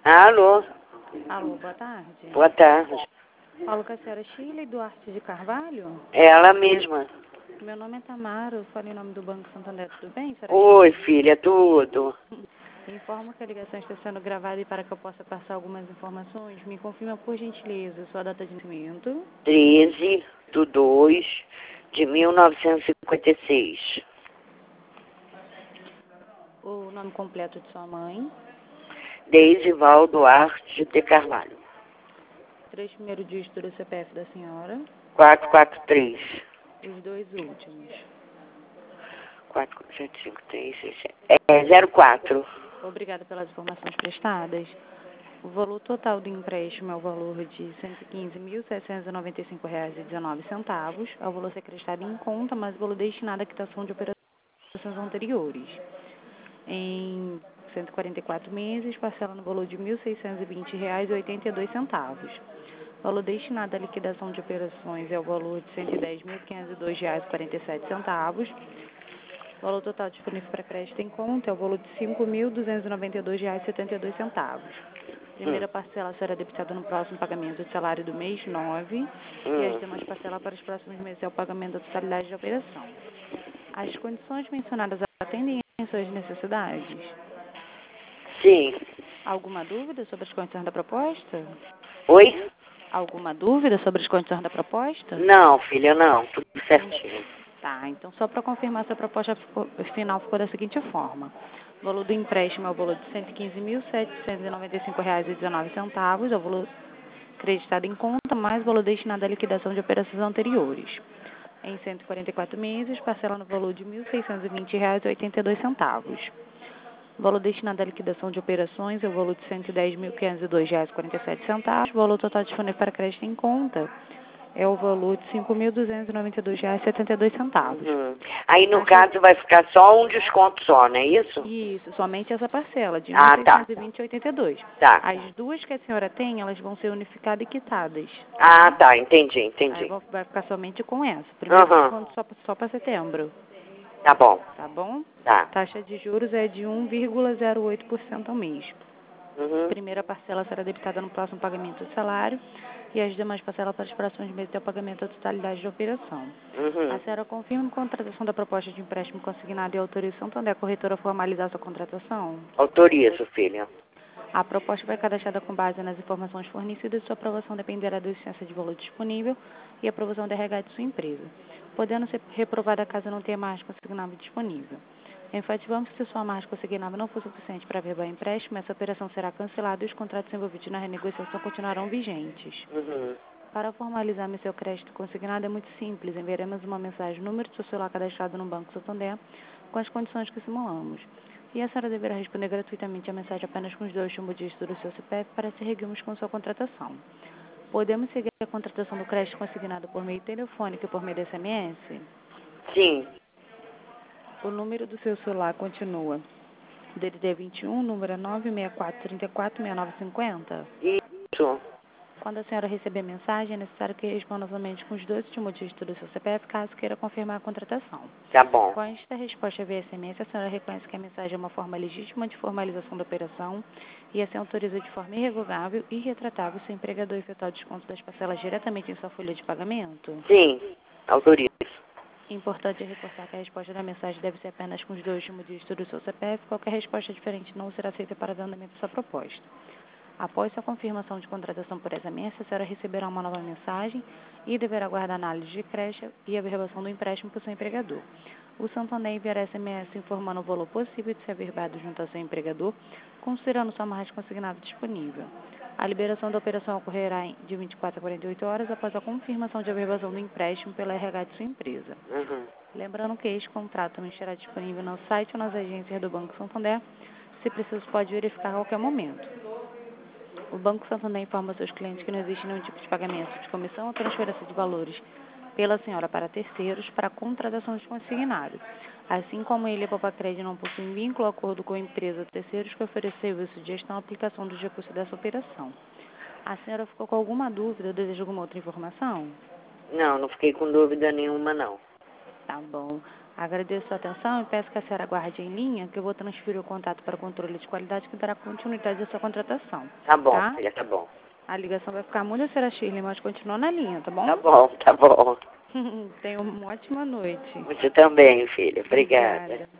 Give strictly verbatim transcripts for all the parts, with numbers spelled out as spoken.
Alô? Alô, boa tarde. Boa tarde. Falo com a senhora Shirley Duarte de Carvalho. Ela mesma. Meu nome é Tamara, eu falo em nome do Banco Santander, tudo bem, senhora Oi, Shirley? filha, tudo. Informo que a ligação está sendo gravada e para que eu possa passar algumas informações, me confirma por gentileza sua data de nascimento. treze de dois de mil novecentos e cinquenta e seis. O nome completo de sua mãe. Deisival Duarte de Carvalho. Três primeiros dígitos do C P F da senhora. quatrocentos e quarenta e três. Os dois últimos. quatro sete cinco três seis sete. É zero quatro. Obrigada pelas informações prestadas. O valor total do empréstimo é o valor de cento e quinze mil, setecentos e noventa e cinco reais e dezenove centavos. É o valor secretado em conta, mas o valor destinado à quitação de operações anteriores. Em cento e quarenta e quatro meses, parcela no valor de mil seiscentos e vinte reais e oitenta e dois centavos. O valor destinado à liquidação de operações é o valor de cento e dez mil, quinhentos e dois reais e quarenta e sete centavos. O valor total disponível para crédito em conta é o valor de cinco mil, duzentos e noventa e dois reais e setenta e dois centavos. Primeira Hum. parcela será debitada no próximo pagamento de salário do mês nove e as Hum. demais parcelas para os próximos meses é o pagamento da totalidade da operação. As condições mencionadas atendem às suas necessidades? Sim. Alguma dúvida sobre as condições da proposta? Oi? Alguma dúvida sobre as condições da proposta? Não, filha, não. Tudo certinho. Tá, então só para confirmar, essa proposta ficou, final ficou da seguinte forma. O valor do empréstimo é o valor de cento e quinze mil, setecentos e noventa e cinco reais e dezenove centavos, é o valor creditado em conta, mais o valor destinado à liquidação de operações anteriores. Em cento e quarenta e quatro meses, parcela no valor de mil seiscentos e vinte reais e oitenta e dois centavos. O valor destinado à liquidação de operações é o valor de cento e dez mil, quinhentos e dois reais e quarenta e sete centavos. O valor total disponível para crédito em conta é o valor de cinco mil, duzentos e noventa e dois reais e setenta e dois centavos. Uhum. Aí, no Taxa- caso, vai ficar só um desconto só, não é isso? Isso, somente essa parcela, de Ah, tá. mil seiscentos e vinte reais e oitenta e dois centavos. Tá. As duas que a senhora tem, elas vão ser unificadas e quitadas. Ah, tá. Entendi, Aí entendi. vou- vai ficar somente com essa. Primeiro Aham. desconto só, só para setembro, Tá bom. tá bom? Tá. Taxa de juros é de um vírgula zero oito por cento ao mês. Uhum. Primeira parcela será debitada no próximo pagamento do salário e as demais parcelas para os próximos meses é o pagamento da totalidade da operação. A Uhum. senhora confirma a contratação da proposta de empréstimo consignado e autoriza o Santander a corretora a formalizar sua contratação? Autorizo, filha. A proposta foi cadastrada com base nas informações fornecidas e sua aprovação dependerá da existência de valor disponível e aprovação da R H de sua empresa, podendo ser reprovada caso não tenha margem consignável disponível. Enfatizamos que se sua margem consignável não for suficiente para averbar o empréstimo, essa operação será cancelada e os contratos envolvidos na renegociação continuarão vigentes. Uhum. Para formalizar seu crédito consignado é muito simples. Enviaremos uma mensagem no número do seu celular cadastrado no Banco Santander com as condições que simulamos. E a senhora deverá responder gratuitamente a mensagem apenas com os dois últimos dígitos do seu C P F para seguirmos com sua contratação. Podemos seguir a contratação do crédito consignado por meio telefônico e por meio de S M S? Sim. O número do seu celular continua D D D vinte e um, número é nove seis quatro três quatro seis nove cinco zero. Isso. Quando a senhora receber a mensagem, é necessário que responda novamente com os dois últimos dígitos do seu C P F, caso queira confirmar a contratação. Tá bom. Com esta resposta via S M S, a senhora reconhece que a mensagem é uma forma legítima de formalização da operação e assim autoriza de forma irrevogável e retratável seu empregador efetuar o desconto das parcelas diretamente em sua folha de pagamento? Sim. Autorizo. Importante é reforçar que a resposta da mensagem deve ser apenas com os dois últimos dígitos do seu C P F. Qualquer resposta diferente não será aceita para dar andamento à sua proposta. Após sua confirmação de contratação por S M S, a senhora receberá uma nova mensagem e deverá aguardar análise de crédito e averbação do empréstimo por seu empregador. O Santander enviará S M S informando o valor possível de ser averbado junto ao seu empregador, considerando sua margem consignada disponível. A liberação da operação ocorrerá de vinte e quatro a quarenta e oito horas após a confirmação de averbação do empréstimo pela R H de sua empresa. Uhum. Lembrando que este contrato também estará disponível no site ou nas agências do Banco Santander. Se preciso, pode verificar a qualquer momento. O Banco Santander informa seus clientes que não existe nenhum tipo de pagamento de comissão ou transferência de valores pela senhora para terceiros para a contratação de consignado. Assim como ele e a Popacred não possuem vínculo ou acordo com a empresa ou terceiros que oferece serviço de gestão e aplicação dos recursos dessa operação. A senhora ficou com alguma dúvida ou deseja alguma outra informação? Não, não fiquei com dúvida nenhuma, não. Tá bom. Agradeço a sua atenção e peço que a senhora aguarde em linha, que eu vou transferir o contato para controle de qualidade que dará continuidade à sua contratação. Tá bom, Tá? filha, tá bom. A ligação vai ficar muda, senhora Shirley, mas continua na linha, tá bom? Tá bom, tá bom. Tenha uma ótima noite. Você também, filha. Obrigada. Obrigada.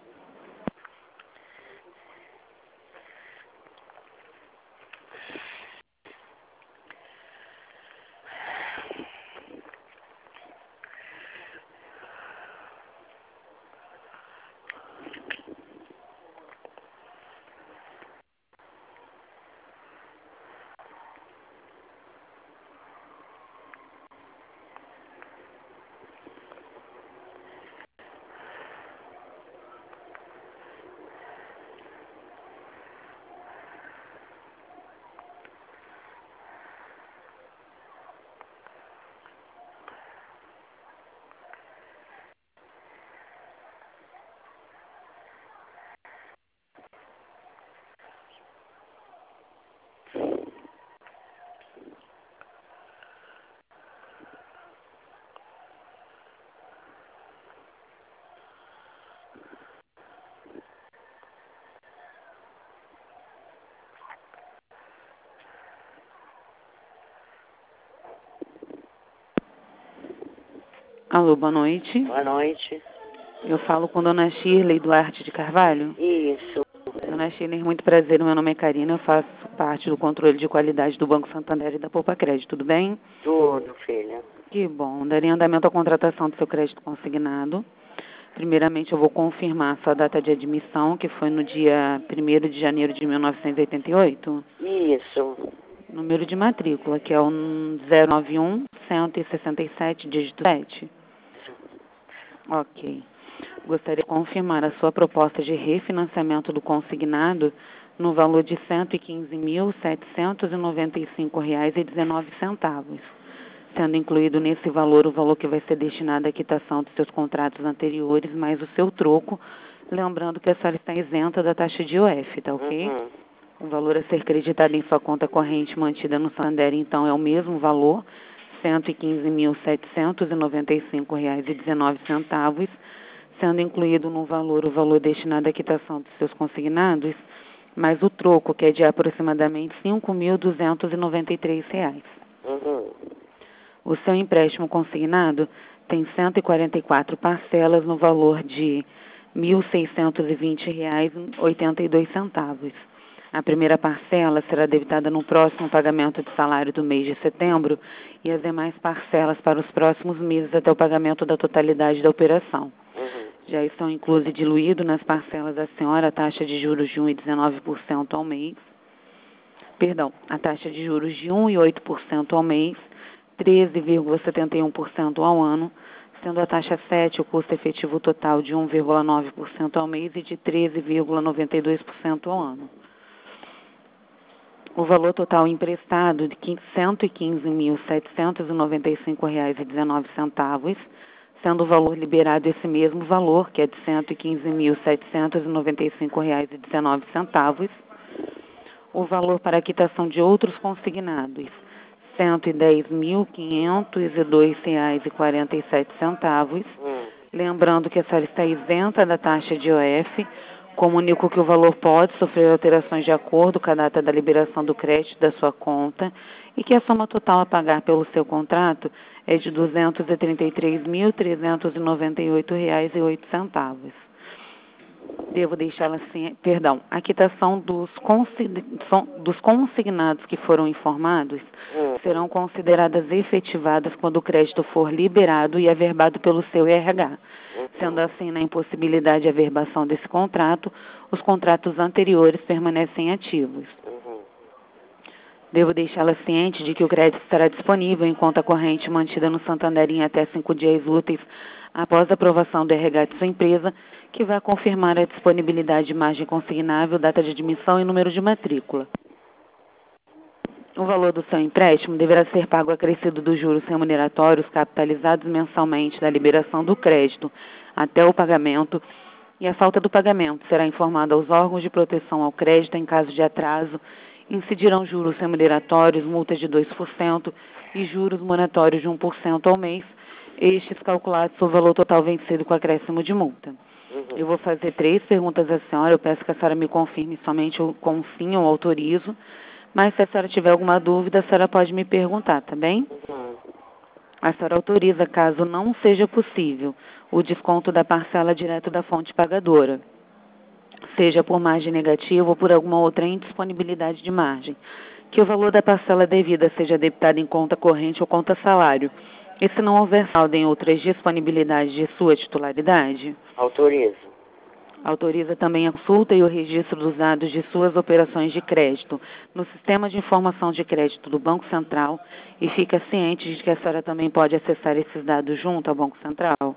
Alô, boa noite. Boa noite. Eu falo com Dona Shirley Duarte de Carvalho. Isso. Dona Shirley, muito prazer. Meu nome é Karina. Eu faço parte do controle de qualidade do Banco Santander e da Poupa Crédito. Tudo bem? Tudo, filha. Que bom. Daria andamento à contratação do seu crédito consignado. Primeiramente, eu vou confirmar sua data de admissão, que foi no dia primeiro de janeiro de mil novecentos e oitenta e oito. Isso. Número de matrícula, que é o zero nove um, cento e sessenta e sete, dígito sete. Ok. Gostaria de confirmar a sua proposta de refinanciamento do consignado no valor de cento e quinze mil, setecentos e noventa e cinco reais e dezenove centavos, sendo incluído nesse valor o valor que vai ser destinado à quitação dos seus contratos anteriores, mais o seu troco, lembrando que a senhora está isenta da taxa de I O F, tá ok? Uhum. O valor a ser creditado em sua conta corrente mantida no Santander, então, é o mesmo valor, cento e quinze mil, setecentos e noventa e cinco reais e dezenove centavos, sendo incluído no valor o valor destinado à quitação dos seus consignados, mais o troco, que é de aproximadamente cinco mil duzentos e noventa e três reais. Uhum. O seu empréstimo consignado tem cento e quarenta e quatro parcelas no valor de mil seiscentos e vinte reais e oitenta e dois centavos. A primeira parcela será debitada no próximo pagamento de salário do mês de setembro e as demais parcelas para os próximos meses até o pagamento da totalidade da operação. Uhum. Já estão inclusos e diluídos nas parcelas da senhora a taxa de juros de um vírgula dezenove por cento ao mês, perdão, a taxa de juros de um vírgula oito por cento ao mês, treze vírgula setenta e um por cento ao ano, sendo a taxa sete o custo efetivo total de um vírgula nove por cento ao mês e de treze vírgula noventa e dois por cento ao ano. O valor total emprestado de cento e quinze mil, setecentos e noventa e cinco reais e dezenove centavos, sendo o valor liberado esse mesmo valor, que é de cento e quinze mil, setecentos e noventa e cinco reais e dezenove centavos. O valor para a quitação de outros consignados, cento e dez mil, quinhentos e dois reais e quarenta e sete centavos. Uhum. Lembrando que a senhora está isenta da taxa de I O F. Comunico que o valor pode sofrer alterações de acordo com a data da liberação do crédito da sua conta e que a soma total a pagar pelo seu contrato é de duzentos e trinta e três mil, trezentos e noventa e oito reais e oito centavos. Devo deixá-la assim, perdão, a quitação dos, consign, dos consignados que foram informados Uhum. serão consideradas efetivadas quando o crédito for liberado e averbado pelo seu I R H. Sendo assim, na impossibilidade de averbação desse contrato, os contratos anteriores permanecem ativos. Uhum. Devo deixá-la ciente de que o crédito estará disponível em conta corrente mantida no Santander em até cinco dias úteis após a aprovação do I R H de sua empresa, que vai confirmar a disponibilidade de margem consignável, data de admissão e número de matrícula. O valor do seu empréstimo deverá ser pago acrescido dos juros remuneratórios capitalizados mensalmente da liberação do crédito até o pagamento, e a falta do pagamento será informada aos órgãos de proteção ao crédito em caso de atraso. Incidirão juros remuneratórios, multas de dois por cento e juros moratórios de um por cento ao mês, estes calculados sobre o valor total vencido com acréscimo de multa. Uhum. Eu vou fazer três perguntas à senhora, eu peço que a senhora me confirme somente o- com sim ou autorizo, mas se a senhora tiver alguma dúvida, a senhora pode me perguntar, tá bem? Uhum. A senhora autoriza, caso não seja possível, o desconto da parcela direto da fonte pagadora, seja por margem negativa ou por alguma outra indisponibilidade de margem, que o valor da parcela devida seja debitado em conta corrente ou conta salário, e se não houver saldo em outras disponibilidades de sua titularidade? Autorizo. Autoriza também a consulta e o registro dos dados de suas operações de crédito no Sistema de Informação de Crédito do Banco Central e fica ciente de que a senhora também pode acessar esses dados junto ao Banco Central?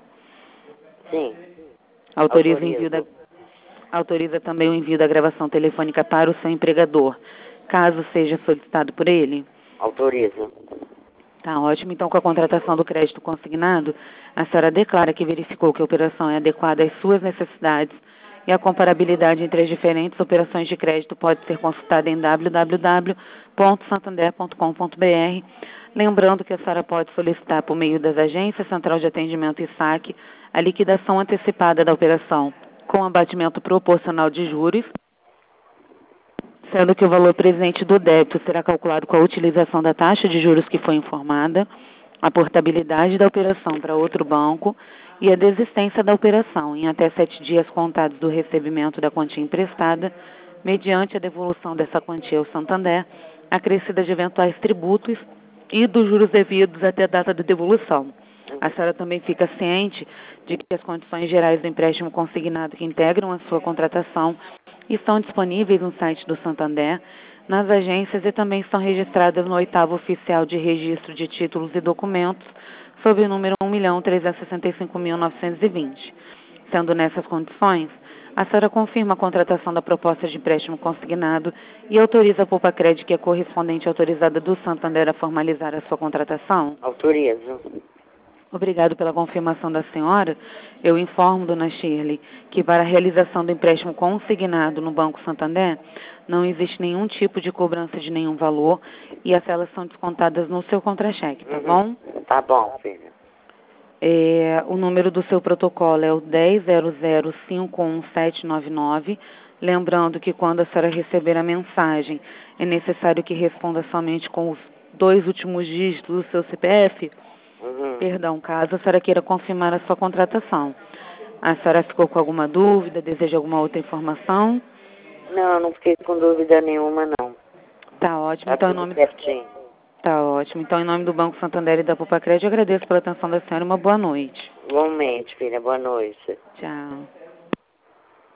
Sim. Autoriza, o Autorizo. envio da, autoriza também o envio da gravação telefônica para o seu empregador, caso seja solicitado por ele? Autorizo. Tá ótimo. Então, com a contratação do crédito consignado, a senhora declara que verificou que a operação é adequada às suas necessidades e a comparabilidade entre as diferentes operações de crédito pode ser consultada em w w w ponto santander ponto com ponto b r. Lembrando que a senhora pode solicitar, por meio das agências Central de Atendimento e Saque, a liquidação antecipada da operação com abatimento proporcional de juros, sendo que o valor presente do débito será calculado com a utilização da taxa de juros que foi informada, a portabilidade da operação para outro banco e a desistência da operação em até sete dias contados do recebimento da quantia emprestada, mediante a devolução dessa quantia ao Santander, acrescida de eventuais tributos e dos juros devidos até a data de devolução. A senhora também fica ciente de que as condições gerais do empréstimo consignado que integram a sua contratação estão disponíveis no site do Santander, nas agências e também estão registradas no oitavo oficial de registro de títulos e documentos, sob o número um milhão trezentos e sessenta e cinco mil novecentos e vinte. Sendo nessas condições, a senhora confirma a contratação da proposta de empréstimo consignado e autoriza a Poupa Crédito, que é correspondente autorizada do Santander, a formalizar a sua contratação? Autorizo. Obrigado pela confirmação da senhora. Eu informo, dona Shirley, que para a realização do empréstimo consignado no Banco Santander, não existe nenhum tipo de cobrança de nenhum valor e as celas são descontadas no seu contra-cheque, tá Uhum. bom? Tá bom, filha. É, o número do seu protocolo é o dez zero zero cinco um sete nove nove. Lembrando que quando a senhora receber a mensagem, é necessário que responda somente com os dois últimos dígitos do seu C P F. Uhum. Perdão, caso a senhora queira confirmar a sua contratação. A senhora ficou com alguma dúvida, deseja alguma outra informação? Não, não fiquei com dúvida nenhuma, não. Tá ótimo. Tá Então, em tudo nome... certinho. Tá ótimo. Então, em nome do Banco Santander e da Poupa Crédito, eu agradeço pela atenção da senhora e uma boa noite. Igualmente, filha. Boa noite. Tchau.